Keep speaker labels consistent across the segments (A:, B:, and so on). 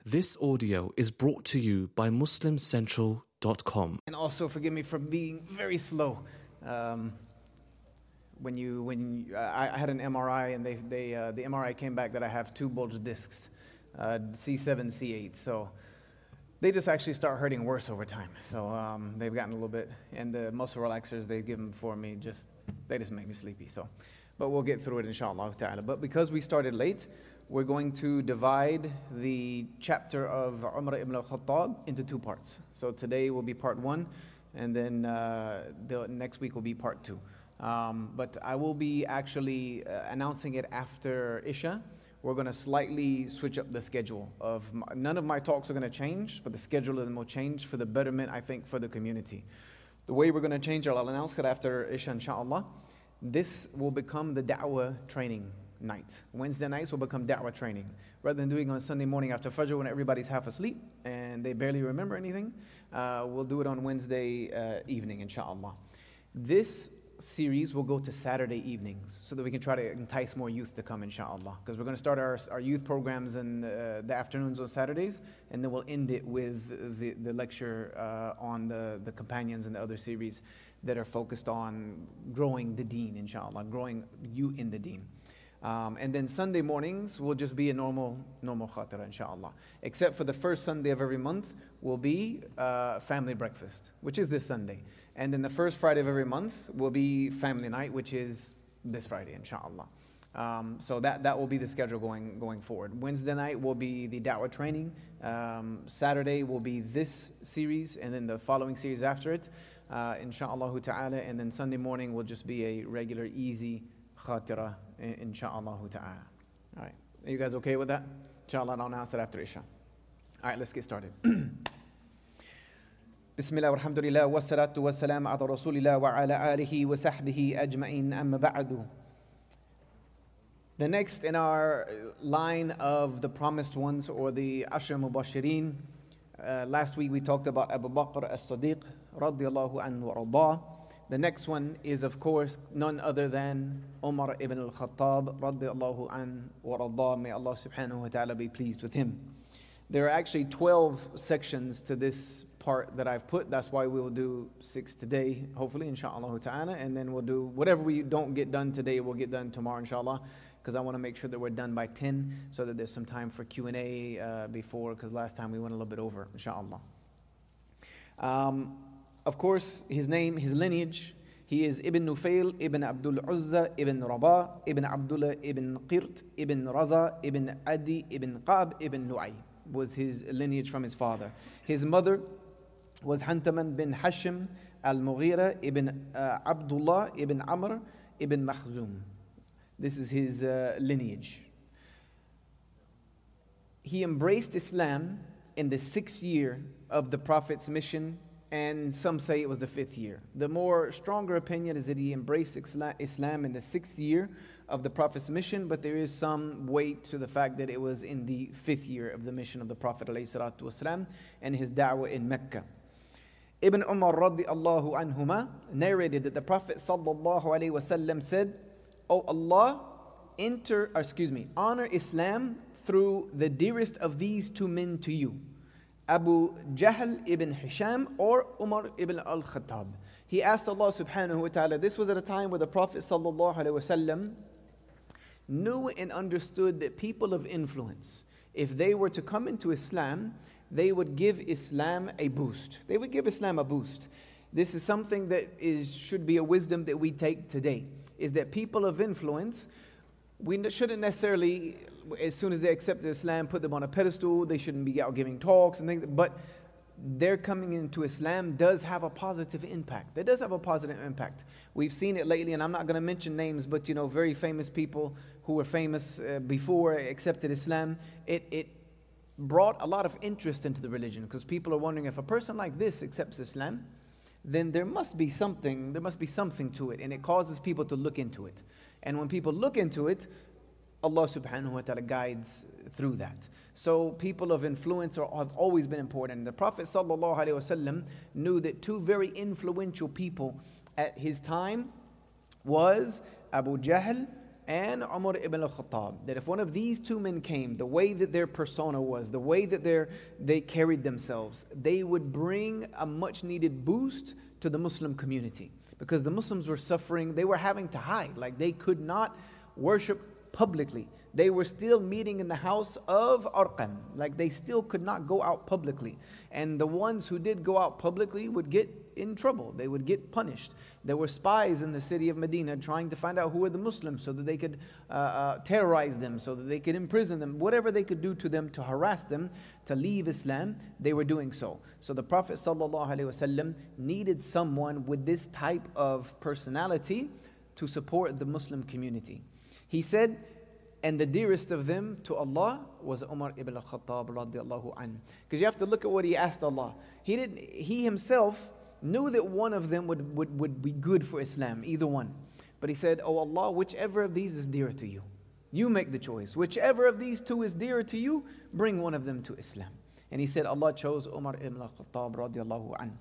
A: This audio is brought to you by MuslimCentral.com.
B: And also forgive me for being very slow. I had an MRI and the MRI came back that I have two bulge discs, C7, C8. So they just actually start hurting worse over time. So they've gotten a little bit, and the muscle relaxers they've given for me they just make me sleepy. So, but we'll get through it inshallah ta'ala. But because we started late, we're going to divide the chapter of Umar ibn al-Khattab into two parts. So today will be part one, and then the next week will be part two. But I will be actually announcing it after Isha. We're going to slightly switch up the schedule. None of my talks are going to change, but the schedule of them will change for the betterment, I think, for the community. The way we're going to change it, I'll announce it after Isha, inshallah. This will become the da'wah training night. Wednesday nights will become da'wah training. Rather than doing it on Sunday morning after Fajr when everybody's half asleep and they barely remember anything, we'll do it on Wednesday evening, inshallah. This series will go to Saturday evenings so that we can try to entice more youth to come, inshallah. Because we're going to start our youth programs in the afternoons on Saturdays, and then we'll end it with the lecture on the companions and the other series that are focused on growing the deen, inshallah, growing you in the deen. And then Sunday mornings will just be a normal khatira, inshallah. Except for the first Sunday of every month will be family breakfast, which is this Sunday. And then the first Friday of every month will be family night, which is this Friday, inshallah. So that will be the schedule going forward. Wednesday night will be the da'wah training. Saturday will be this series, and then the following series after it, inshallah ta'ala. And then Sunday morning will just be a regular, easy khatira, inshallah ta'ala. All right. Are you guys okay with that? Inshallah, I'll announce that after Isha. All right, let's get started. Bismillah walhamdulillah wa salatu wa salam ala rasulillah wa ala alihi wa sahbihi ajma'in amma ba'du. The next in our line of the promised ones, or the Ashra Mubashirin, last week we talked about Abu Bakr as-Siddiq radiyallahu anhu wa ardah. The next one is, of course, none other than Umar ibn al-Khattab radiyallahu anhu wa ardah. May Allah subhanahu wa ta'ala be pleased with him. There are actually 12 sections to this part that I've put. That's why we will do 6 today, hopefully, inshallah ta'ala. And then we'll do whatever we don't get done today, we'll get done tomorrow, inshallah. Because I want to make sure that we're done by 10 so that there's some time for Q&A before, because last time we went a little bit over, inshallah. Of course, his name, his lineage, he is Ibn Nufail, Ibn Abdul Uzza, Ibn Rabah, Ibn Abdullah, Ibn Qirt, Ibn Raza, Ibn Adi, Ibn Qab, Ibn Lu'ay was his lineage from his father. His mother was Hantaman bin Hashim al-Mughira, Ibn Abdullah, Ibn Amr, Ibn Makhzum. This is his lineage. He embraced Islam in the 6th year of the Prophet's mission, and some say it was the 5th year. The more stronger opinion is that he embraced Islam in the 6th year of the Prophet's mission, but there is some weight to the fact that it was in the 5th year of the mission of the Prophet ﷺ and his da'wah in Mecca. Ibn Umar radiyallahu anhuma narrated that the Prophet ﷺ said, "O Allah, honor Islam through the dearest of these two men to you, Abu Jahl ibn Hisham or Umar ibn al-Khattab." He asked Allah subhanahu wa ta'ala. This was at a time where the Prophet sallallahu alaihi wasallam knew and understood that people of influence, if they were to come into Islam, they would give Islam a boost. They would give Islam a boost. This is something that should be a wisdom that we take today, is that people of influence, we shouldn't necessarily, as soon as they accept Islam, put them on a pedestal. They shouldn't be out giving talks and things, but their coming into Islam does have a positive impact. It does have a positive impact. We've seen it lately, and I'm not going to mention names, but very famous people who were famous before accepted Islam. It brought a lot of interest into the religion, because people are wondering, if a person like this accepts Islam, then there must be something to it, and it causes people to look into it. And when people look into it, Allah subhanahu wa ta'ala guides through that. So people of influence have always been important. And the Prophet sallallahu alaihi wasallam knew that two very influential people at his time was Abu Jahl and Umar ibn al-Khattab, that if one of these two men came, the way that their persona was, the way that they carried themselves, they would bring a much needed boost to the Muslim community. Because the Muslims were suffering, they were having to hide. Like they could not worship publicly. They were still meeting in the house of Arqam. Like they still could not go out publicly. And the ones who did go out publicly would get in trouble. They would get punished. There were spies in the city of Medina trying to find out who were the Muslims so that they could terrorize them, so that they could imprison them. Whatever they could do to them to harass them, to leave Islam, they were doing so. So the Prophet ﷺ needed someone with this type of personality to support the Muslim community. He said, and the dearest of them to Allah was Umar ibn al-Khattab radiallahu anhu. Because you have to look at what he asked Allah. He himself knew that one of them would be good for Islam, either one. But he said, oh Allah, whichever of these is dearer to you, you make the choice. Whichever of these two is dearer to you, bring one of them to Islam. And he said Allah chose Umar ibn al-Khattab radiallahu anhu.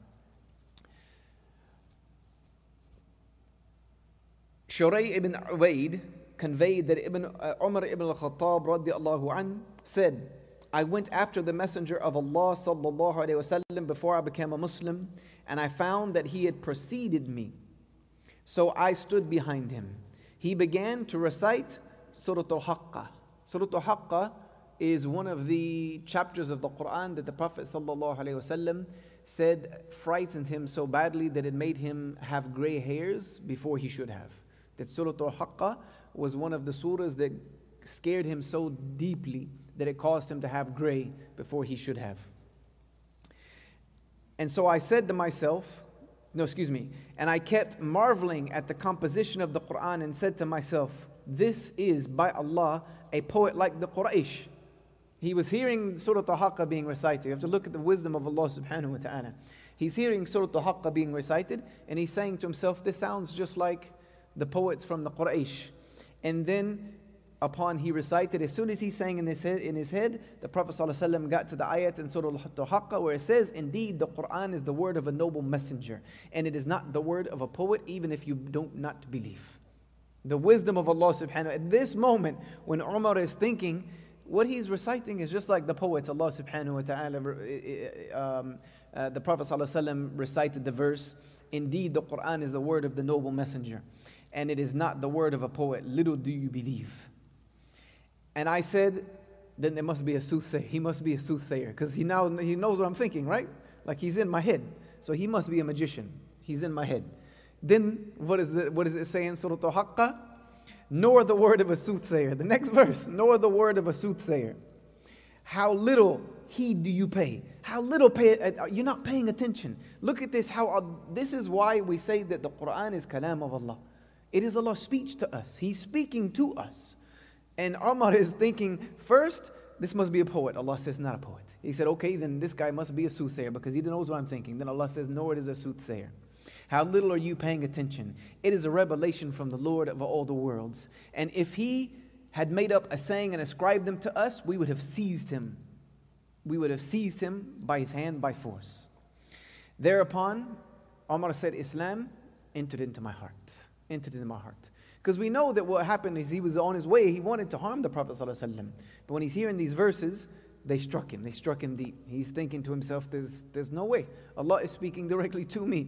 B: Shuray ibn Ubaid conveyed that Umar ibn al-Khattab radiallahu anhu said, I went after the Messenger of Allah sallallahu alayhi wasallam before I became a Muslim, and I found that he had preceded me. So I stood behind him. He began to recite Surah Al-Haqqa. Surah Al-Haqqa is one of the chapters of the Quran that the Prophet sallallahu alayhi wasallam said frightened him so badly that it made him have gray hairs before he should have. That Surah Al-Haqqa was one of the surahs that scared him so deeply that it caused him to have gray before he should have. And so I said to myself, and I kept marveling at the composition of the Quran and said to myself, this is, by Allah, a poet like the Quraysh. He was hearing Surah Al-Haqqa being recited. You have to look at the wisdom of Allah subhanahu wa ta'ala. He's hearing Surah Al-Haqqa being recited, and he's saying to himself, this sounds just like the poets from the Quraysh. And then upon he recited, as soon as he sang in his head, the Prophet ﷺ got to the ayat in Surah Al-Haqqa where it says, indeed the Quran is the word of a noble messenger, and it is not the word of a poet, even if you don't not believe. The wisdom of Allah subhanahu wa ta'ala. At this moment, when Umar is thinking, what he's reciting is just like the poets. Allah subhanahu wa ta'ala, the Prophet ﷺ recited the verse, indeed the Quran is the word of the noble messenger, and it is not the word of a poet. Little do you believe. And I said, then there must be a soothsayer. He must be a soothsayer, because he knows what I'm thinking, right? Like he's in my head. So he must be a magician. He's in my head. Then what is it saying? Surah Al-Haqqa, nor the word of a soothsayer. The next verse, nor the word of a soothsayer. How little heed do you pay? How little you're not paying attention. Look at this. This is why we say that the Quran is kalam of Allah. It is Allah's speech to us. He's speaking to us. And Umar is thinking, first, this must be a poet. Allah says, not a poet. He said, okay, then this guy must be a soothsayer, because he knows what I'm thinking. Then Allah says, no, it is a soothsayer. How little are you paying attention? It is a revelation from the Lord of all the worlds. And if he had made up a saying and ascribed them to us, we would have seized him. We would have seized him by his hand by force. Thereupon, Umar said, Islam entered into my heart. Entered into my heart. Because we know that what happened is he was on his way. He wanted to harm the Prophet ﷺ. But when he's hearing these verses, they struck him. They struck him deep. He's thinking to himself, there's no way. Allah is speaking directly to me.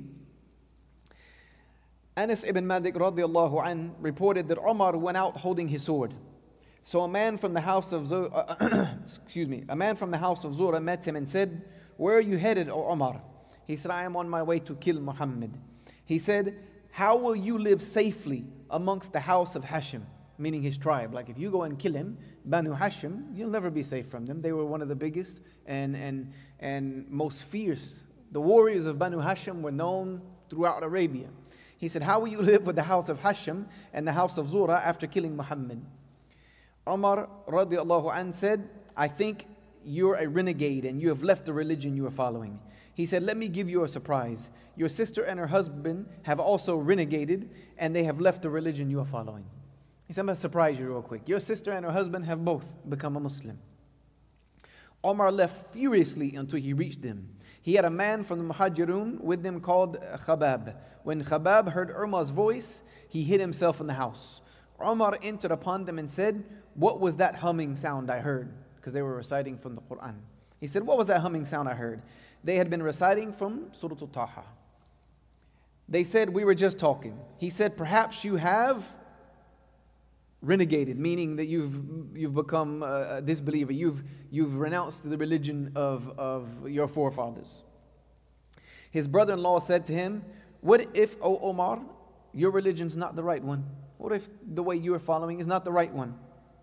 B: Anas ibn Malik radiallahu anh reported that Umar went out holding his sword. So a man from the house of Zura met him and said, where are you headed, O Umar? He said, I am on my way to kill Muhammad. He said, how will you live safely amongst the house of Hashim, meaning his tribe? Like if you go and kill him, Banu Hashim, you'll never be safe from them. They were one of the biggest and most fierce. The warriors of Banu Hashim were known throughout Arabia. He said, how will you live with the house of Hashim and the house of Zura after killing Muhammad? Umar radiallahu anh said, I think you're a renegade and you have left the religion you are following. He said, let me give you a surprise. Your sister and her husband have also renegaded, and they have left the religion you are following. He said, I'm going to surprise you real quick. Your sister and her husband have both become a Muslim. Umar left furiously until he reached them. He had a man from the Muhajirun with them called Khabab. When Khabab heard Umar's voice, he hid himself in the house. Umar entered upon them and said, "What was that humming sound I heard?" Because they were reciting from the Quran. He said, "What was that humming sound I heard?" They had been reciting from Surah Taha. They said, "We were just talking." He said, "Perhaps you have renegated," meaning that you've become a disbeliever. You've renounced the religion of your forefathers. His brother-in-law said to him, "What if, O Omar, your religion's not the right one? What if the way you are following is not the right one?"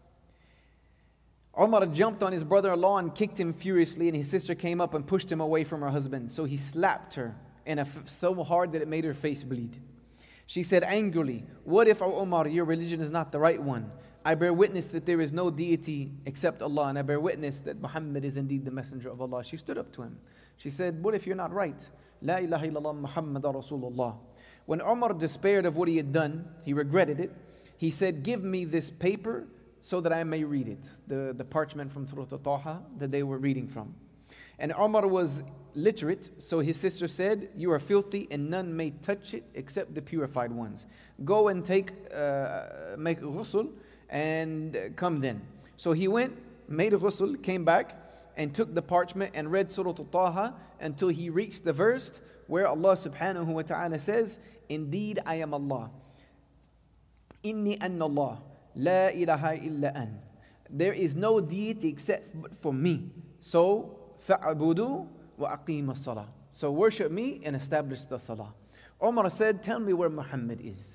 B: Omar jumped on his brother-in-law and kicked him furiously, and his sister came up and pushed him away from her husband. So he slapped her so hard that it made her face bleed. She said angrily, "What if, O Omar, your religion is not the right one? I bear witness that there is no deity except Allah, and I bear witness that Muhammad is indeed the messenger of Allah." She stood up to him. She said, "What if you're not right? La ilaha illallah Muhammad Rasulullah." When Umar despaired of what he had done, he regretted it. He said, "Give me this paper so that I may read it." The parchment from Surah Taha that they were reading from. And Umar was literate, so his sister said, "You are filthy and none may touch it except the purified ones. Go and make ghusl and come then." So he went, made ghusl, came back and took the parchment and read Surah Taha until he reached the verse where Allah subhanahu wa ta'ala says, "Indeed I am Allah. Inni anna Allah. La ilaha illa an." There is no deity except for me. So, fa'abudu wa aqim as-salah. So worship me and establish the salah. Umar said, "Tell me where Muhammad is."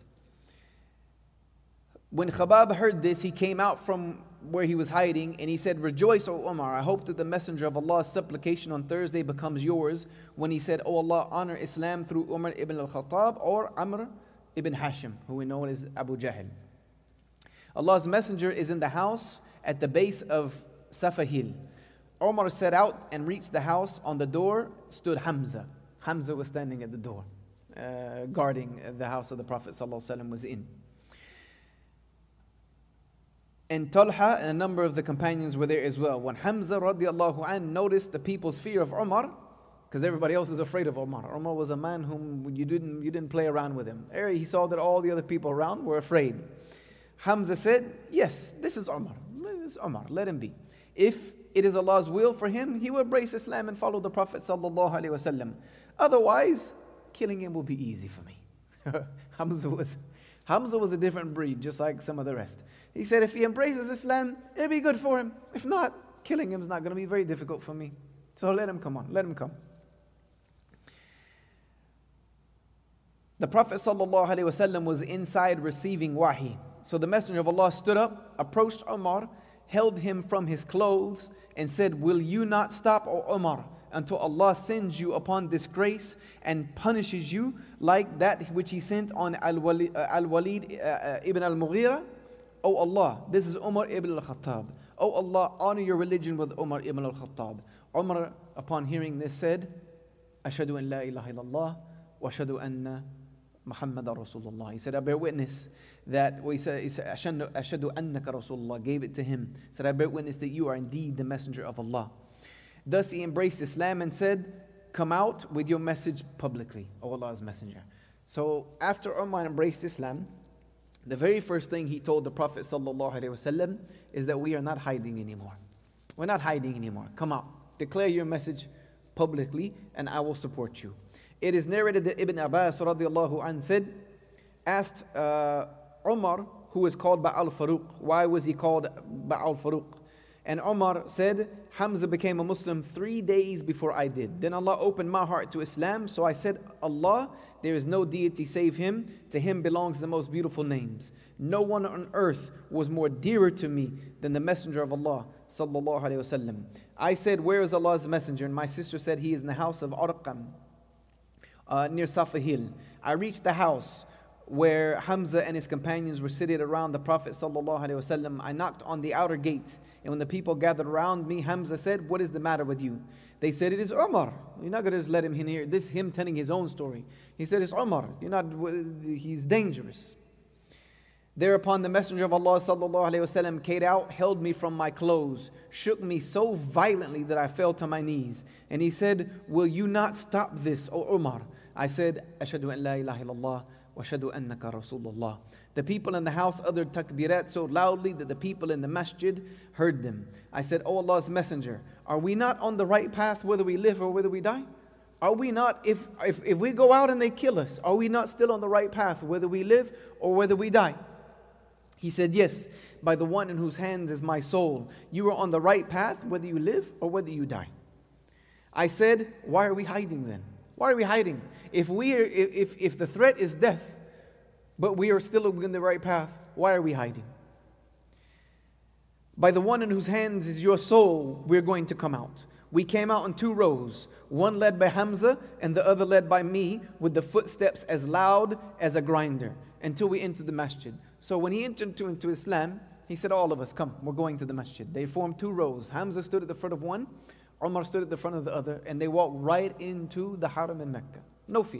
B: When Khabab heard this, he came out from where he was hiding and he said, "Rejoice, O Umar. I hope that the messenger of Allah's supplication on Thursday becomes yours." When he said, "O Allah, honor Islam through Umar ibn al-Khattab or Amr ibn Hashim," who we know as Abu Jahl. Allah's messenger is in the house at the base of Safa Hill. Umar set out and reached the house. On the door stood Hamza. Hamza was standing at the door, guarding the house of the Prophet ﷺ was in. And Talha and a number of the companions were there as well. When Hamza radiallahu anh noticed the people's fear of Umar, because everybody else is afraid of Umar. Umar was a man whom you didn't play around with him. He saw that all the other people around were afraid. Hamza said, "Yes, this is Umar. This is Umar. Let him be. If it is Allah's will for him, he will embrace Islam and follow the Prophet sallallahu alaihi wasallam. Otherwise, killing him will be easy for me." Hamza was a different breed, just like some of the rest. He said, if he embraces Islam, it'll be good for him. If not, killing him is not going to be very difficult for me. So let him come on, let him come. The Prophet ﷺ was inside receiving wahi. So the Messenger of Allah stood up, approached Umar, held him from his clothes, and said, "Will you not stop, O Umar, until Allah sends you upon disgrace and punishes you like that which He sent on Al-Walid ibn al-Mughira? O Allah, this is Umar ibn al-Khattab. O Allah, honor your religion with Umar ibn al-Khattab." Umar, upon hearing this, said, "Ashhadu an la ilaha illallah wa ashhadu anna Muhammadan Rasulullah." He said, "I bear witness that," he said, "Ashhadu annaka Rasulullah," gave it to him. He said, "I bear witness that you are indeed the messenger of Allah." Thus he embraced Islam and said, "Come out with your message publicly, O Allah's messenger." So after Umar embraced Islam, the very first thing he told the Prophet ﷺ is that we are not hiding anymore. We're not hiding anymore. Come out, declare your message publicly, and I will support you. It is narrated that Ibn Abbas radiallahu anh asked Umar, who is called Ba'al Faruq, why was he called Ba'al Faruq? And Umar said, "Hamza became a Muslim 3 days before I did. Then Allah opened my heart to Islam, so I said, Allah, there is no deity save Him. To Him belongs the most beautiful names. No one on earth was more dearer to me than the Messenger of Allah sallallahu alaihi wasallam." I said, "Where is Allah's Messenger?" And my sister said, "He is in the house of Arqam, near Safa Hill." I reached the house where Hamza and his companions were seated around the Prophet ﷺ. I knocked on the outer gate, and when the people gathered around me, Hamza said, "What is the matter with you?" They said, "It is Umar." You're not going to just let him hear this, him telling his own story. He said, "It's Umar. He's dangerous." Thereupon the Messenger of Allah ﷺ came out, held me from my clothes, shook me so violently that I fell to my knees. And he said, "Will you not stop this, O Umar?" I said, "Ashhadu an la ilaha illallah wa ashhadu annaka Rasulullah." The people in the house uttered takbirat so loudly that the people in the masjid heard them. I said, O Allah's Messenger, are we not on the right path whether we live or whether we die? Are we not, if we go out and they kill us, are we not still on the right path whether we live or whether we die? He said, yes, by the one in whose hands is my soul. You are on the right path whether you live or whether you die. I said, why are we hiding then? Why are we hiding? If the threat is death, but we are still in the right path, why are we hiding? By the one in whose hands is your soul, we're going to come out. We came out in 2 rows, one led by Hamza and the other led by me, with the footsteps as loud as a grinder, until we entered the masjid. So when he entered into Islam, he said, all of us, come, we're going to the masjid. They formed 2 rows. Hamza stood at the front of one, Umar stood at the front of the other, and they walked right into the Haram in Mecca. No fear.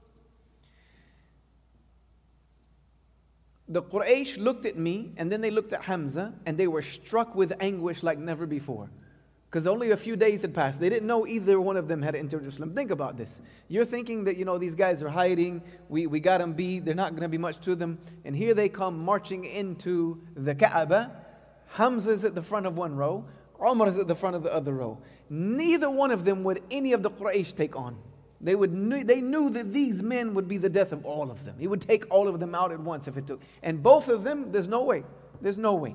B: The Quraysh looked at me, and then they looked at Hamza, and they were struck with anguish like never before. Because only a few days had passed. They didn't know either one of them had entered Islam. Think about this. You're thinking that, these guys are hiding. We got them beat. They're not going to be much to them. And here they come marching into the Kaaba. Hamza is at the front of one row. Umar is at the front of the other row. Neither one of them would any of the Quraysh take on. They knew that these men would be the death of all of them. He would take all of them out at once if it took. And both of them, there's no way. There's no way.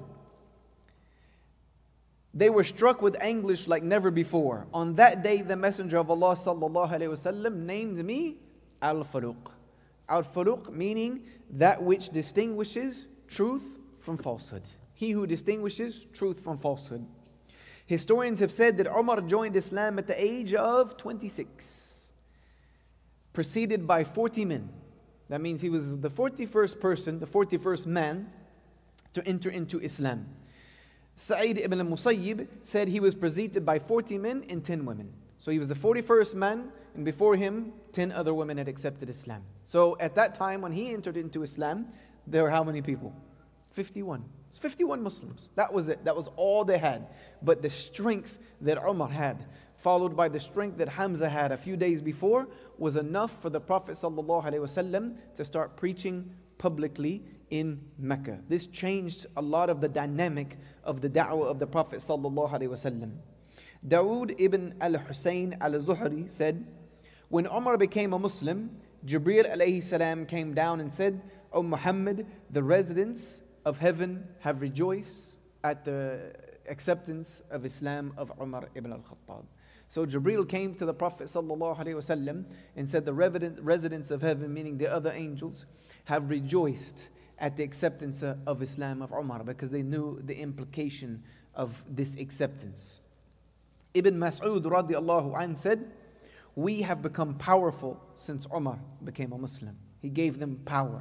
B: They were struck with anguish like never before. On that day, the Messenger of Allah sallallahu alaihi wasallam named me Al-Faruq. Al-Faruq meaning that which distinguishes truth from falsehood. He who distinguishes truth from falsehood. Historians have said that Umar joined Islam at the age of 26, preceded by 40 men. That means he was the 41st person, the 41st man to enter into Islam. Sa'id ibn al-Musayyib said he was preceded by 40 men and 10 women. So he was the 41st man, and before him, 10 other women had accepted Islam. So at that time, when he entered into Islam, there were how many people? 51. It's 51 Muslims. That was it. That was all they had. But the strength that Umar had, followed by the strength that Hamza had a few days before, was enough for the Prophet ﷺ to start preaching publicly in Mecca. This changed a lot of the dynamic of the da'wah of the Prophet ﷺ. Dawood ibn al-Husayn al-Zuhri said, when Umar became a Muslim, Jibreel alayhi salam came down and said, O Muhammad, the residents of heaven have rejoiced at the acceptance of Islam of Umar ibn al-Khattab. So Jibreel came to the Prophet ﷺ and said, the residents of heaven, meaning the other angels, have rejoiced at the acceptance of Islam of Umar, because they knew the implication of this acceptance. Ibn Mas'ud radiallahu anh said, we have become powerful since Umar became a Muslim. He gave them power.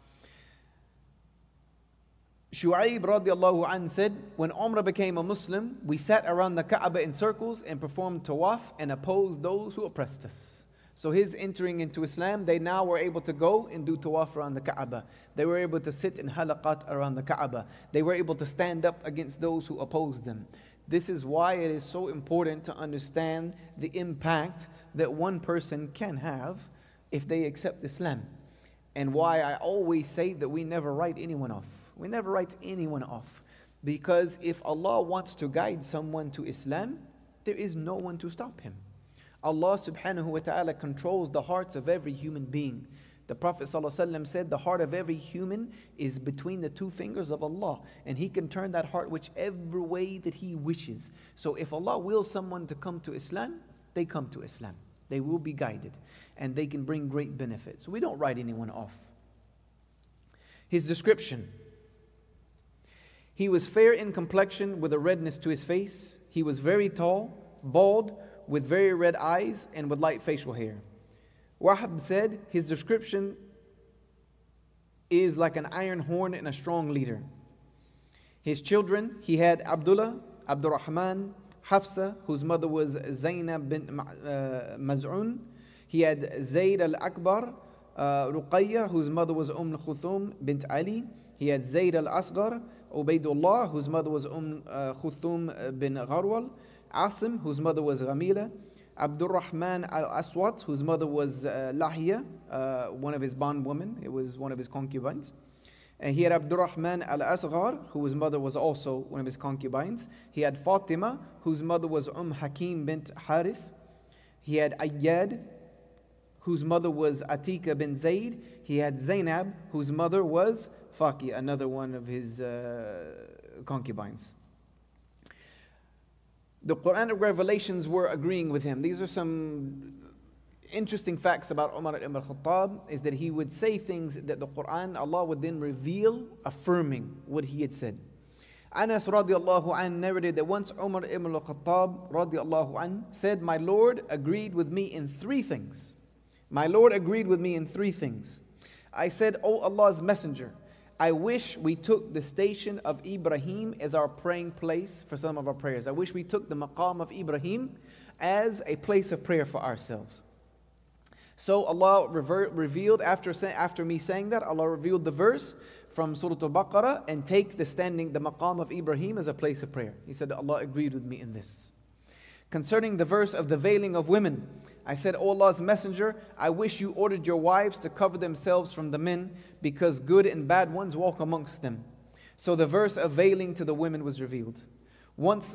B: Shu'aib radiallahu anh said, when Umar became a Muslim, we sat around the Kaaba in circles and performed tawaf and opposed those who oppressed us. So his entering into Islam, they now were able to go and do tawaf around the Kaaba. They were able to sit in halaqat around the Kaaba. They were able to stand up against those who opposed them. This is why it is so important to understand the impact that one person can have if they accept Islam. And why I always say that we never write anyone off. We never write anyone off. Because if Allah wants to guide someone to Islam, there is no one to stop him. Allah subhanahu wa ta'ala controls the hearts of every human being. The Prophet ﷺ said the heart of every human is between the 2 fingers of Allah, and He can turn that heart whichever way that He wishes. So if Allah wills someone to come to Islam, they come to Islam. They will be guided, and they can bring great benefits. So we don't write anyone off. His description: he was fair in complexion with a redness to his face. He was very tall, bald, with very red eyes, and with light facial hair. Wahab said his description is like an iron horn and a strong leader. His children, he had Abdullah, Abdurrahman, Hafsa, whose mother was Zainab bint Maz'un. He had Zayd al-Akbar, Ruqayya, whose mother was Khuthum bint Ali. He had Zayd al-Asghar, Ubaydullah, whose mother was Khuthum bin Gharwal. Asim, whose mother was Ghamila. Abdul Rahman al-Aswat, whose mother was Lahiya, one of his bondwomen. It was one of his concubines. And he had Abdurrahman al-Asghar, whose mother was also one of his concubines. He had Fatima, whose mother was Hakim bint Harith. He had Ayyad, whose mother was Atika bin Zayd. He had Zainab, whose mother was Faqi, another one of his concubines. The Quranic revelations were agreeing with him. These are some interesting facts about Umar ibn al-Khattab, is that he would say things that the Quran, Allah would then reveal, affirming what he had said. Anas radiallahu anh narrated that once Umar ibn al-Khattab radiallahu anh said, "My Lord agreed with me in three things. My Lord agreed with me in three things. I said, O Allah's Messenger, I wish we took the station of Ibrahim as our praying place for some of our prayers. I wish we took the maqam of Ibrahim as a place of prayer for ourselves." So Allah revealed, after me saying that, Allah revealed the verse from Surah Al-Baqarah, and take the maqam of Ibrahim as a place of prayer. He said, Allah agreed with me in this. Concerning the verse of the veiling of women, I said, O Allah's Messenger, I wish you ordered your wives to cover themselves from the men, because good and bad ones walk amongst them. So the verse of veiling to the women was revealed. Once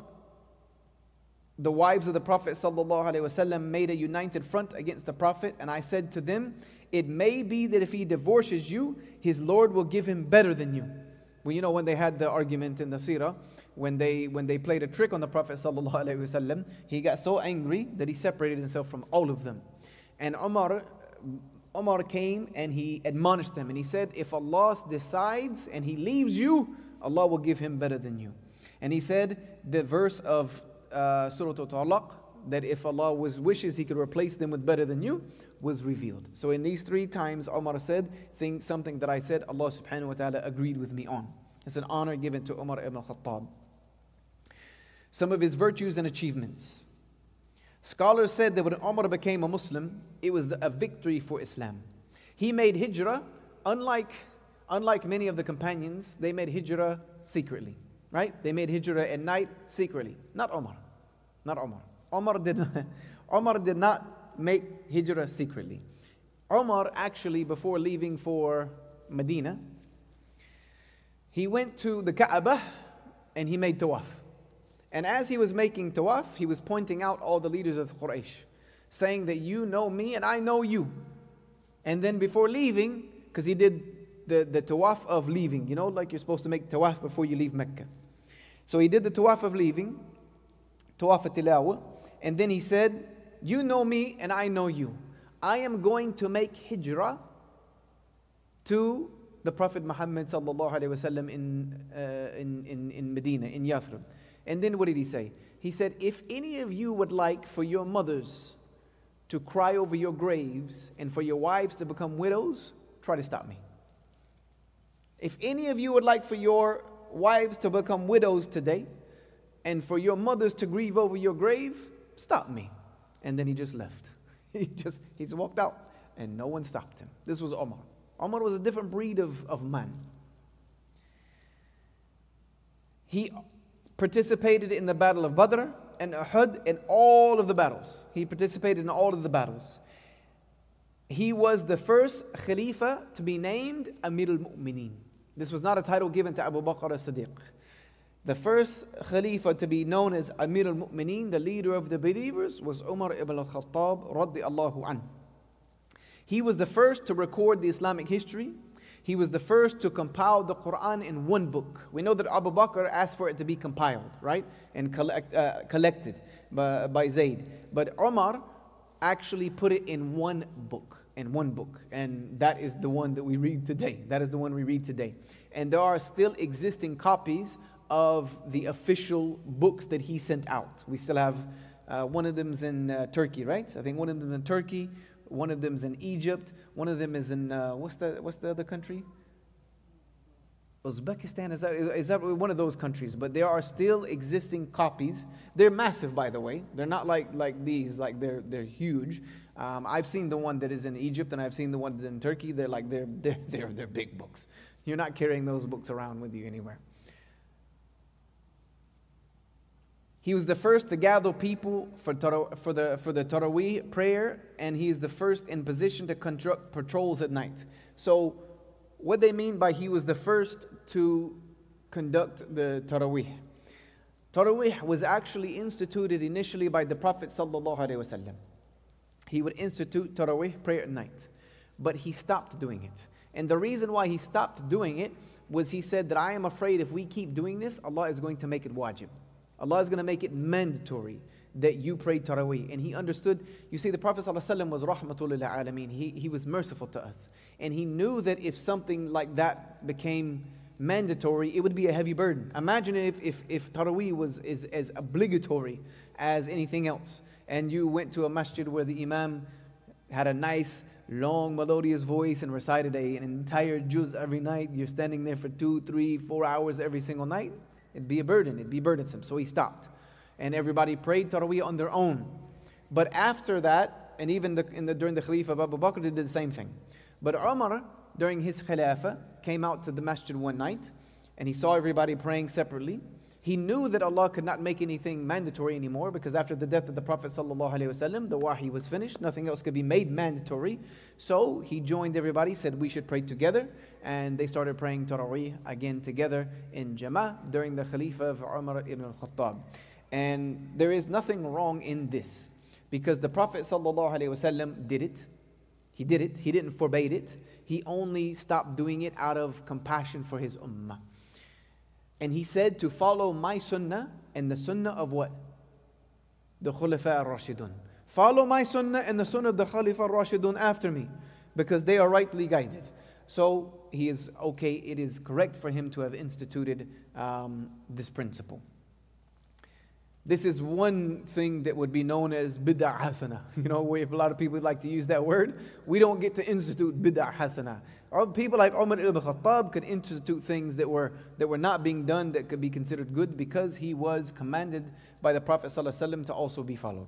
B: the wives of the Prophet ﷺ made a united front against the Prophet, and I said to them, it may be that if he divorces you, his Lord will give him better than you. Well, you know, when they had the argument in the seerah, when they played a trick on the Prophet ﷺ, he got so angry that he separated himself from all of them. And Umar came and he admonished them, and he said, if Allah decides and he leaves you, Allah will give him better than you. And he said the verse of Surah Al-Talaq, that if Allah wishes, he could replace them with better than you, was revealed. So in these three times, Umar said, something that I said, Allah subhanahu wa ta'ala agreed with me on. It's an honor given to Umar ibn al-Khattab. Some of his virtues and achievements. Scholars said that when Umar became a Muslim, it was a victory for Islam. He made hijrah, unlike many of the companions, they made hijrah secretly, right? They made hijrah at night secretly. Not Umar. Umar did not make hijrah secretly. Umar actually, before leaving for Medina, he went to the Kaaba and he made tawaf. And as he was making tawaf, he was pointing out all the leaders of Quraysh, saying that you know me and I know you. And then before leaving, because he did the tawaf of leaving, you know, like you're supposed to make tawaf before you leave Mecca. So he did the tawaf of leaving, tawaf at-tilawa, and then he said, you know me and I know you. I am going to make hijrah to the Prophet Muhammad sallallahu alaihi wasallam in Medina, in Yathrib. And then what did he say? He said, if any of you would like for your mothers to cry over your graves and for your wives to become widows, try to stop me. If any of you would like for your wives to become widows today and for your mothers to grieve over your grave, stop me. And then he just left. He just walked out and no one stopped him. This was Umar. Umar was a different breed of man. He participated in the battle of Badr and Uhud, in all of the battles. He participated in all of the battles. He was the first Khalifa to be named Amir al-Mu'mineen. This was not a title given to Abu Bakr as-Siddiq. The first Khalifa to be known as Amir al-Mu'mineen, the leader of the believers, was Umar ibn al-Khattab radiyallahu anhu. He was the first to record the Islamic history. He was the first to compile the Quran in one book. We know that Abu Bakr asked for it to be compiled, right? And collected by Zayd. But Umar actually put it in one book. And that is the one that we read today. And there are still existing copies of the official books that he sent out. We still have, one of them's in Turkey, right? I think one of them in Turkey. One of them is in Egypt. One of them is in, what's the other country? Uzbekistan, is that one of those countries? But there are still existing copies. They're massive, by the way. They're not like these, like they're huge. I've seen the one that is in Egypt, and I've seen the one that's in Turkey. They're big books. You're not carrying those books around with you anywhere. He was the first to gather people for the Taraweeh prayer, and he is the first in position to conduct patrols at night. So what they mean by he was the first to conduct the Taraweeh. Taraweeh was actually instituted initially by the Prophet sallallahu alaihi wasallam. He would institute Taraweeh, prayer at night, but he stopped doing it. And the reason why he stopped doing it was he said that I am afraid if we keep doing this, Allah is going to make it wajib. Allah is going to make it mandatory that you pray Taraweeh. And he understood, you see, the Prophet ﷺ was rahmatul lil alameen. He was merciful to us. And he knew that if something like that became mandatory, it would be a heavy burden. Imagine if Taraweeh was as obligatory as anything else. And you went to a masjid where the imam had a nice, long, melodious voice and recited an entire juz every night. You're standing there for 2, 3, 4 hours every single night. It'd be a burden. It'd be burdensome. So he stopped. And everybody prayed Taraweeh on their own. But after that, and even during the Khalifa of Abu Bakr, they did the same thing. But Umar, during his Khilafah, came out to the masjid one night, and he saw everybody praying separately. He knew that Allah could not make anything mandatory anymore, because after the death of the Prophet ﷺ, the wahi was finished. Nothing else could be made mandatory. So he joined everybody, said we should pray together. And they started praying Taraweeh again together in Jama'ah during the Khalifa of Umar ibn al-Khattab. And there is nothing wrong in this, because the Prophet ﷺ did it. He did it. He didn't forbade it. He only stopped doing it out of compassion for his ummah. And he said to follow my sunnah and the sunnah of what? The Khulafa al-Rashidun. Follow my sunnah and the sunnah of the Khalifa al-Rashidun after me, because they are rightly guided. So he is okay, it is correct for him to have instituted this principle. This is one thing that would be known as bid'ah hasana. You know, a lot of people like to use that word. We don't get to institute bid'ah hasana. Or people like Umar ibn Khattab could institute things that were not being done that could be considered good, because he was commanded by the Prophet ﷺ to also be followed.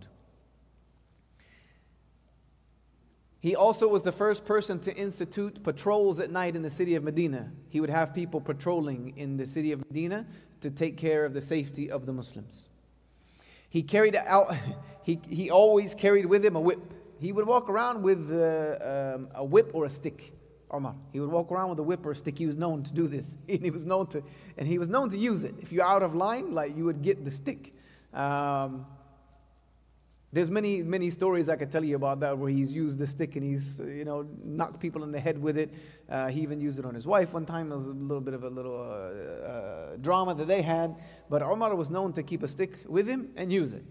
B: He also was the first person to institute patrols at night in the city of Medina. He would have people patrolling in the city of Medina to take care of the safety of the Muslims. He always carried with him a whip. He would walk around with a whip or a stick. Umar, he would walk around with a whip or a stick. He was known to do this. He was known to use it. If you're out of line, like, you would get the stick. There's many stories I could tell you about that, where he's used the stick and he's knocked people in the head with it. He even used it on his wife one time. It was a little bit of a drama that they had. But Umar was known to keep a stick with him and use it.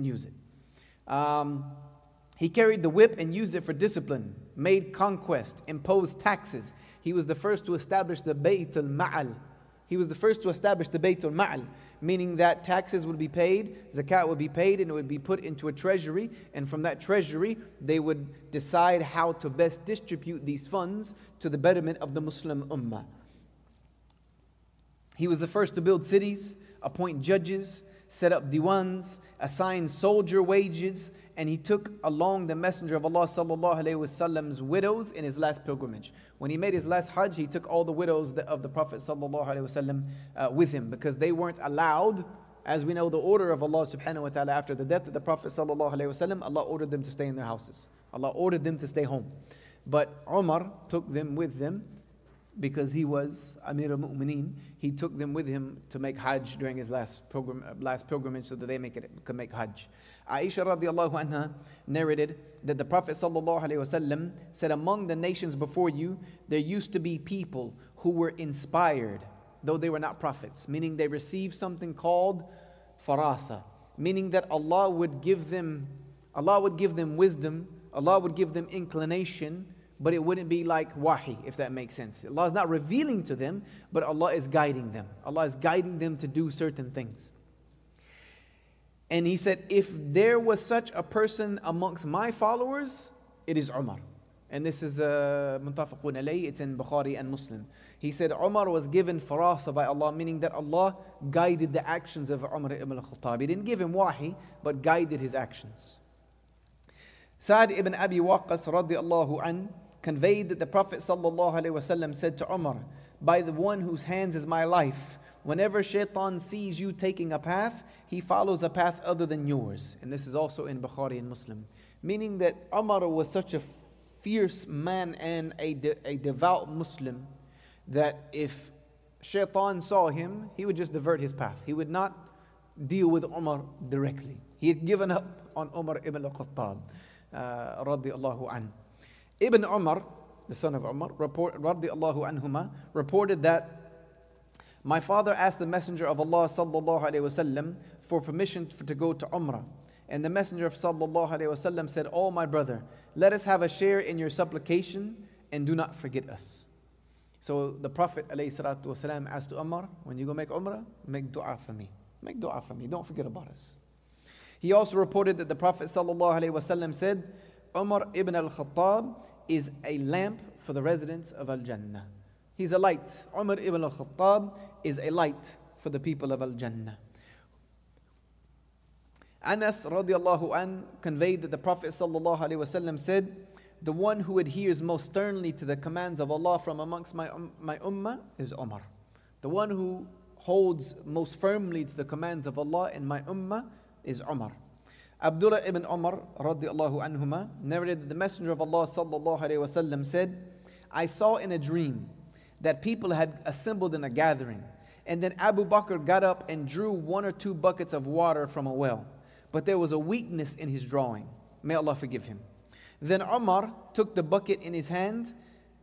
B: He carried the whip and used it for discipline, made conquest, imposed taxes. He was the first to establish the Bayt al-Ma'al. He was the first to establish the Bayt al-Ma'al, meaning that taxes would be paid, zakat would be paid, and it would be put into a treasury. And from that treasury, they would decide how to best distribute these funds to the betterment of the Muslim ummah. He was the first to build cities, appoint judges, set up diwans, assign soldier wages, and he took along the Messenger of Allah sallallahu alaihi wasallam's widows in his last pilgrimage. When he made his last Hajj, he took all the widows of the Prophet sallallahu alaihi wasallam with him, because they weren't allowed. As we know, the order of Allah subhanahu wa ta'ala after the death of the Prophet sallallahu alaihi wasallam, Allah ordered them to stay in their houses. Allah ordered them to stay home. But Umar took them with them, because he was Amir al-Mu'mineen. He took them with him to make Hajj during his last pilgrimage, so that they could make Hajj. Aisha radiallahu anha narrated that the Prophet sallallahu alaihi wasallam said, among the nations before you, there used to be people who were inspired, though they were not prophets, meaning they received something called farasa, meaning that Allah would give them wisdom, Allah would give them inclination, but it wouldn't be like wahi, if that makes sense. Allah is not revealing to them, but Allah is guiding them. Allah is guiding them to do certain things. And he said, if there was such a person amongst my followers, it is Umar. And this is muttafaqun alayh, it's in Bukhari and Muslim. He said Umar was given farasa by Allah, meaning that Allah guided the actions of Umar ibn al-Khattab. He didn't give him wahi, but guided his actions. Sa'd ibn Abi Waqqas radiallahu an conveyed that the Prophet sallallahu alaihi wasallam said to Umar, by the one whose hands is my life, whenever shaitan sees you taking a path, he follows a path other than yours. And this is also in Bukhari and Muslim. Meaning that Umar was such a fierce man and a devout Muslim, that if Shaitan saw him, he would just divert his path. He would not deal with Umar directly. He had given up on Umar ibn al-Khattab, radiallahu anhu. Ibn Umar, the son of Umar, radiallahu anhuma, reported that my father asked the Messenger of Allah sallallahu alaihi wasallam for permission to go to Umrah. And the Messenger of sallallahu alaihi wasallam said, "Oh my brother, let us have a share in your supplication and do not forget us." So the Prophet alayhi salatu wasalam asked to Umar, when you go make Umrah, make dua for me. Make dua for me. Don't forget about us. He also reported that the Prophet sallallahu alaihi wasallam said, Umar ibn al-Khattab is a lamp for the residents of Al-Jannah. He's a light. Umar ibn al-Khattab is a light for the people of Al-Jannah. Anas radiallahu an conveyed that the Prophet sallallahu alaihi wasallam said, the one who adheres most sternly to the commands of Allah from amongst my ummah is Umar. The one who holds most firmly to the commands of Allah in my ummah is Umar. Abdullah ibn Umar radiallahu anhuma narrated that the Messenger of Allah sallallahu alaihi wasallam said, I saw in a dream that people had assembled in a gathering, and then Abu Bakr got up and drew 1 or 2 buckets of water from a well, but there was a weakness in his drawing. May Allah forgive him. Then Umar took the bucket in his hand,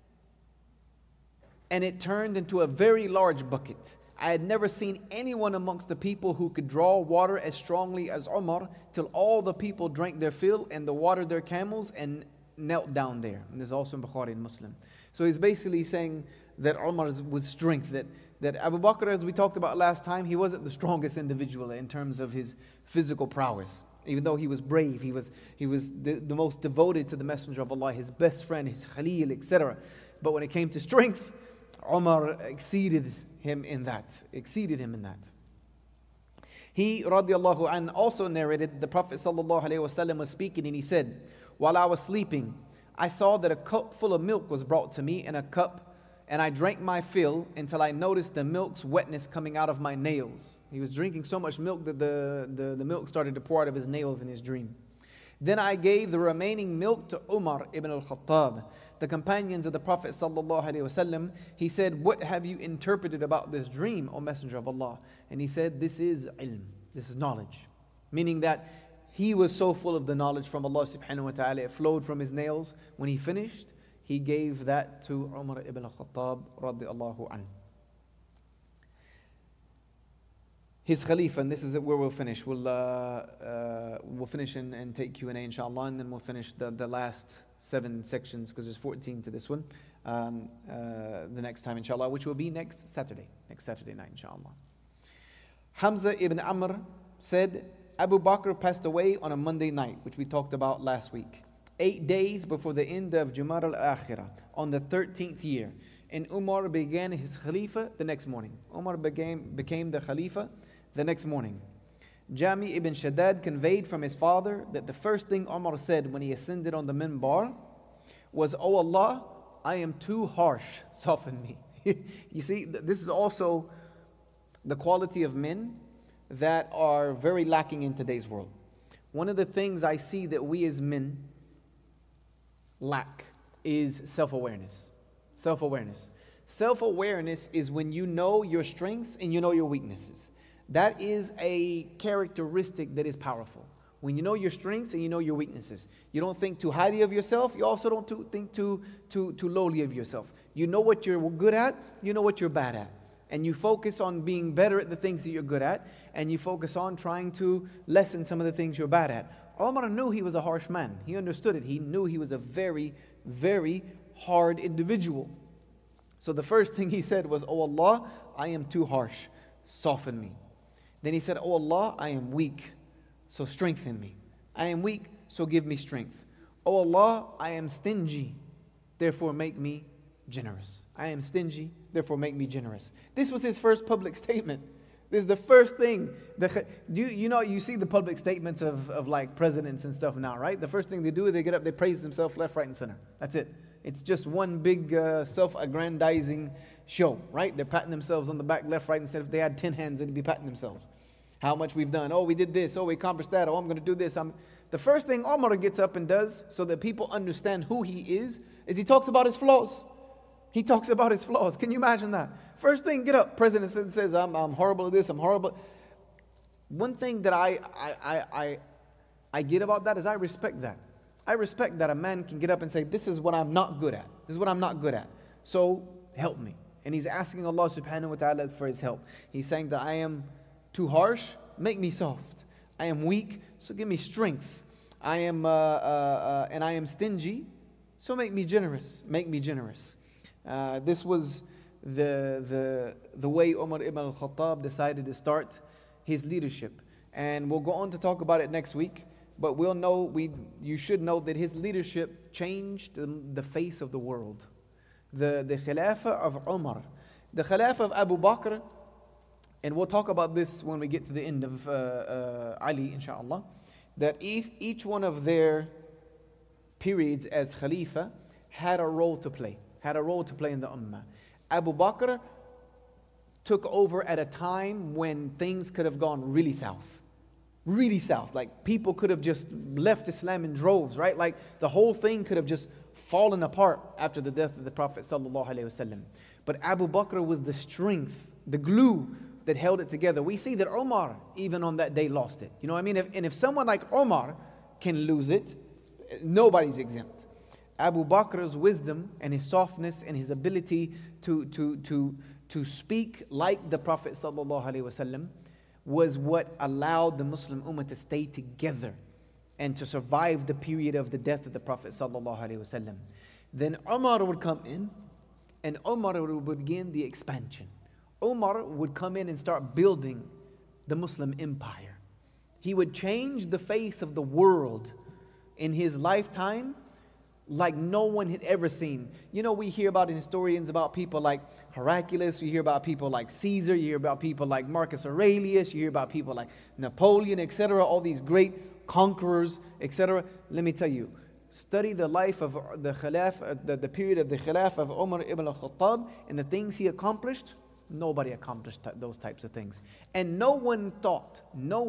B: and it turned into a very large bucket. I had never seen anyone amongst the people who could draw water as strongly as Umar, till all the people drank their fill and watered their camels and knelt down there. And this is also in Bukhari and Muslim. So he's basically saying that Umar was strength, that Abu Bakr, as we talked about last time, he wasn't the strongest individual in terms of his physical prowess. Even though he was brave, he was the most devoted to the Messenger of Allah, his best friend, his Khalil, etc. But when it came to strength, Umar exceeded him in that. He, radiallahu an, also narrated the Prophet sallallahu alaihi wasallam was speaking, and he said, while I was sleeping, I saw that a cup full of milk was brought to me in a cup, and I drank my fill until I noticed the milk's wetness coming out of my nails. He was drinking so much milk that the milk started to pour out of his nails in his dream. Then I gave the remaining milk to Umar ibn al-Khattab, the companions of the Prophet sallallahu alaihi wasallam. He said, what have you interpreted about this dream, O Messenger of Allah? And he said, this is ilm, this is knowledge. Meaning that he was so full of the knowledge from Allah subhanahu wa ta'ala, it flowed from his nails. When he finished, he gave that to Umar ibn al-Khattab radiallahu anhu. His Khalifa, and this is where we'll finish. We'll finish and take Q&A inshallah, and then we'll finish the last 7 sections, because there's 14 to this one, the next time inshallah, which will be next Saturday night inshallah. Hamza ibn Amr said, Abu Bakr passed away on a Monday night, which we talked about last week, 8 days before the end of Jumar al-Akhirah, on the 13th year. And Umar began his Khalifa the next morning. Umar became the Khalifa the next morning. Jami ibn Shaddad conveyed from his father that the first thing Umar said when he ascended on the minbar was, "O Allah, I am too harsh, soften me." You see, this is also the quality of men that are very lacking in today's world. One of the things I see that we as men lack is self-awareness. Self-awareness. Self-awareness is when you know your strengths and you know your weaknesses. That is a characteristic that is powerful. When you know your strengths and you know your weaknesses. You don't think too highly of yourself. You also don't think too lowly of yourself. You know what you're good at. You know what you're bad at. And you focus on being better at the things that you're good at. And you focus on trying to lessen some of the things you're bad at. Umar knew he was a harsh man. He understood it. He knew he was a very, very hard individual. So the first thing he said was, "Oh Allah, I am too harsh. Soften me." Then he said, "Oh Allah, I am weak, so strengthen me. I am weak, so give me strength. Oh Allah, I am stingy, therefore make me generous. I am stingy, therefore make me generous." This was his first public statement. This is the first thing. You see the public statements of like presidents and stuff now, right? The first thing they do is they get up, they praise themselves left, right, and center. That's it. It's just one big self-aggrandizing show, right? They're patting themselves on the back, left, right, and center. If they had 10 hands, they'd be patting themselves. How much we've done. Oh, we did this. Oh, we accomplished that. Oh, I'm going to do this. The first thing Umar gets up and does so that people understand who he is he talks about his flaws. He talks about his flaws. Can you imagine that? First thing, get up. President says, I'm horrible at this, I'm horrible. One thing that I get about that is I respect that. I respect that a man can get up and say, this is what I'm not good at. This is what I'm not good at. So help me. And he's asking Allah subhanahu wa ta'ala for his help. He's saying that I am too harsh, make me soft. I am weak, so give me strength. I am and I am stingy, so make me generous. Make me generous. This was the way Umar ibn al-Khattab decided to start his leadership. And we'll go on to talk about it next week. But you should know that his leadership changed the face of the world. The Khilafah of Umar, the Khilafah of Abu Bakr, and we'll talk about this when we get to the end of Ali, inshallah, that each one of their periods as Khalifa had a role to play in the Ummah. Abu Bakr took over at a time when things could have gone really south. Really south. Like people could have just left Islam in droves, right? Like the whole thing could have just fallen apart after the death of the Prophet ﷺ. But Abu Bakr was the strength, the glue that held it together. We see that Umar, even on that day, lost it. You know what I mean? If someone like Umar can lose it, nobody's exempt. Abu Bakr's wisdom and his softness and his ability to speak like the Prophet ﷺ was what allowed the Muslim Ummah to stay together and to survive the period of the death of the Prophet ﷺ. Then Umar would come in and Umar would begin the expansion. Umar would come in and start building the Muslim empire. He would change the face of the world in his lifetime like no one had ever seen. You know, we hear about in historians about people like Heraclius, you hear about people like Caesar, you hear about people like Marcus Aurelius, you hear about people like Napoleon, etc., all these great conquerors, etc. Let me tell you, study the life of the Khilafah, the period of the Khilafah of Umar ibn al-Khattab and the things he accomplished. Nobody accomplished those types of things. And no one thought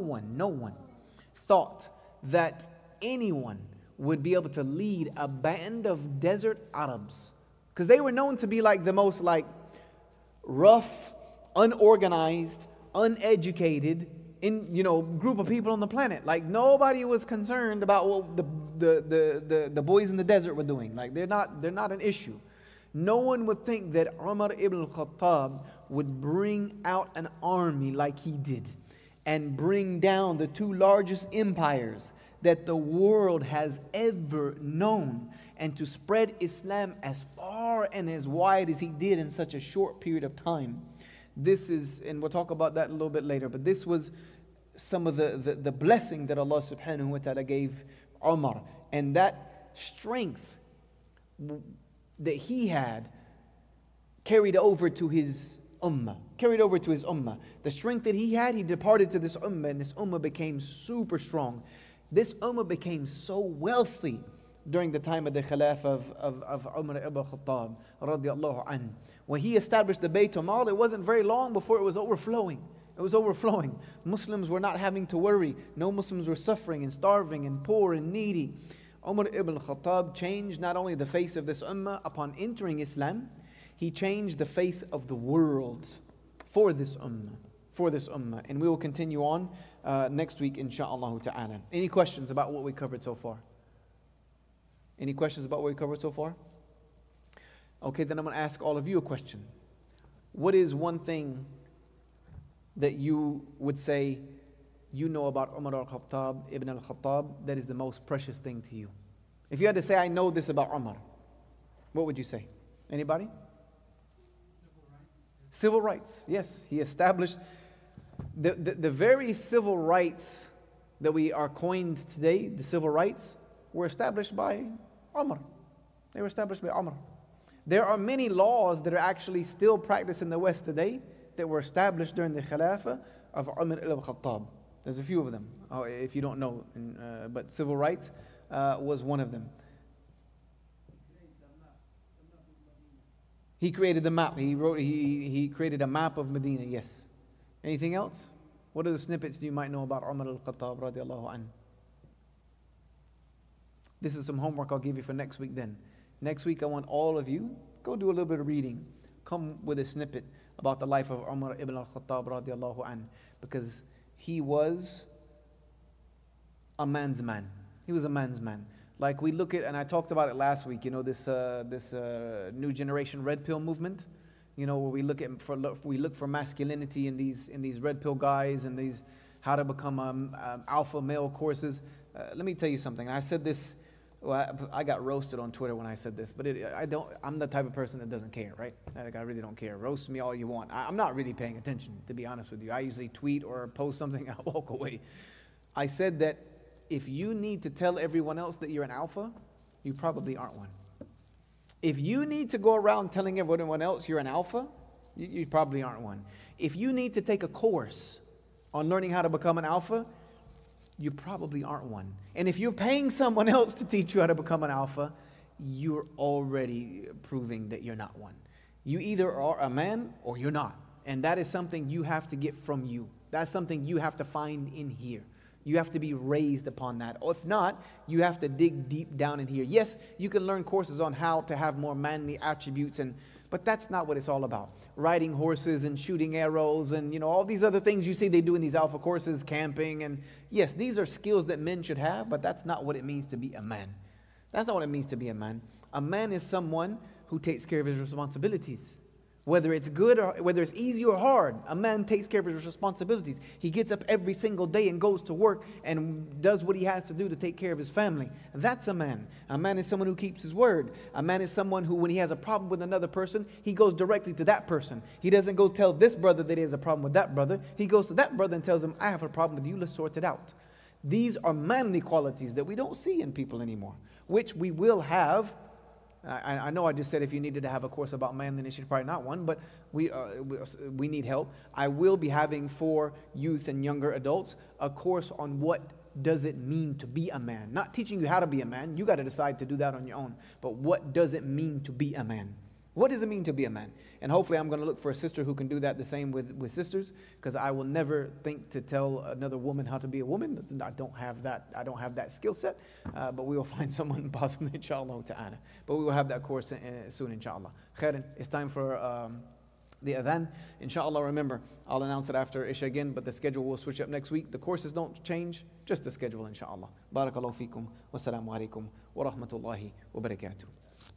B: that anyone would be able to lead a band of desert Arabs. Because they were known to be like the most like rough, unorganized, uneducated group of people on the planet. Like nobody was concerned about what the boys in the desert were doing. Like they're not an issue. No one would think that Umar ibn al-Khattab would bring out an army like he did and bring down the two largest empires that the world has ever known, and to spread Islam as far and as wide as he did in such a short period of time. This is, and we'll talk about that a little bit later, but this was some of the blessing that Allah subhanahu wa ta'ala gave Umar. And that strength that he had carried over to his ummah. The strength that he had, he departed to this ummah, and this ummah became super strong. This ummah became so wealthy during the time of the Khilafah of Umar ibn Khattab radiallahu anhu. When he established the Baytul Mal, it wasn't very long before it was overflowing. Muslims were not having to worry. No Muslims were suffering and starving and poor and needy. Umar ibn Khattab changed not only the face of this ummah upon entering Islam, he changed the face of the world for this ummah. And we will continue on next week, insha'Allah ta'ala. Any questions about what we covered so far? Okay, then I'm going to ask all of you a question. What is one thing that you would say you know about Umar al-Khattab, Ibn al-Khattab, that is the most precious thing to you? If you had to say, I know this about Umar, what would you say? Anybody? Civil rights, yes. He established the very civil rights that we are coined today, the civil rights, were established by Umar. They were established by Umar. There are many laws that are actually still practiced in the West today that were established during the Khilafah of Umar ibn Khattab. There's a few of them, if you don't know, but civil rights was one of them. He created the map. He created a map of Medina, yes. Anything else? What are the snippets you might know about Umar al-Khattab radiallahu anhu? This is some homework I'll give you for next week then. Next week I want all of you go do a little bit of reading. Come with a snippet about the life of Umar ibn al-Khattab radiallahu anhu, because he was a man's man. He was a man's man. Like we look at, and I talked about it last week, this new generation red pill movement, where we look for masculinity in these red pill guys and these how to become alpha male courses. Let me tell you something. I said this. Well, I got roasted on Twitter when I said this, but I'm the type of person that doesn't care, right? Like, I really don't care. Roast me all you want. I'm not really paying attention, to be honest with you. I usually tweet or post something and I walk away. I said that if you need to tell everyone else that you're an alpha, you probably aren't one. If you need to go around telling everyone else you're an alpha, you probably aren't one. If you need to take a course on learning how to become an alpha, you probably aren't one. And if you're paying someone else to teach you how to become an alpha, you're already proving that you're not one. You either are a man or you're not. And that is something you have to get from you. That's something you have to find in here. You have to be raised upon that. Or if not, you have to dig deep down in here. Yes, you can learn courses on how to have more manly attributes, but that's not what it's all about. Riding horses and shooting arrows and all these other things you see they do in these alpha courses, camping, and yes, these are skills that men should have, but that's not what it means to be a man. That's not what it means to be a man. A man is someone who takes care of his responsibilities. Whether it's good or whether it's easy or hard, a man takes care of his responsibilities. He gets up every single day and goes to work and does what he has to do to take care of his family. That's a man. A man is someone who keeps his word. A man is someone who, when he has a problem with another person, he goes directly to that person. He doesn't go tell this brother that he has a problem with that brother. He goes to that brother and tells him, I have a problem with you, let's sort it out. These are manly qualities that we don't see in people anymore, which we will have. I know I just said if you needed to have a course about manliness, you're probably not one, but we need help. I will be having for youth and younger adults a course on what does it mean to be a man. Not teaching you how to be a man. You got to decide to do that on your own. But what does it mean to be a man? What does it mean to be a man? And hopefully I'm going to look for a sister who can do that the same with sisters, because I will never think to tell another woman how to be a woman. I don't have that skill set, but we will find someone possibly, inshallah ta'ala. But we will have that course soon, inshallah. Khairan, it's time for the adhan. Inshallah, remember, I'll announce it after Isha again, but the schedule will switch up next week. The courses don't change, just the schedule, inshallah. Barakallahu feekum. Wassalamu alaikum wa rahmatullahi wa barakatuh.